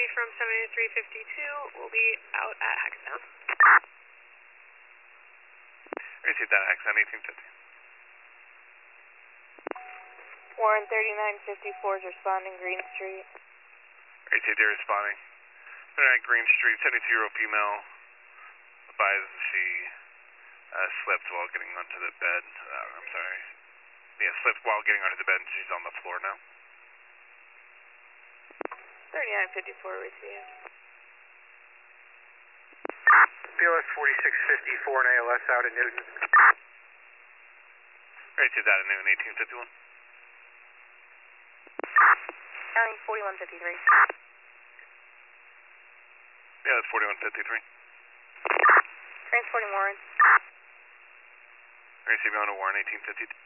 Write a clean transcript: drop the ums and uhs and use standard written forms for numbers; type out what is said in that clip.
from 7352 will be out at Hackettstown. Received that, Hackettstown 1850. Warren 3954 is responding, Green Street. Received, they're responding. They're at Green Street, 72-year-old female. Advised she slipped while getting onto the bed. I'm sorry. Yeah, slipped while getting onto the bed and she's on the floor now. 3954 received. BLS 4654 and ALS out at Newton. Received that at Newton 1851. County 4153. Yeah, that's 4153. Transporting Warren. Receiving on to Warren 1852.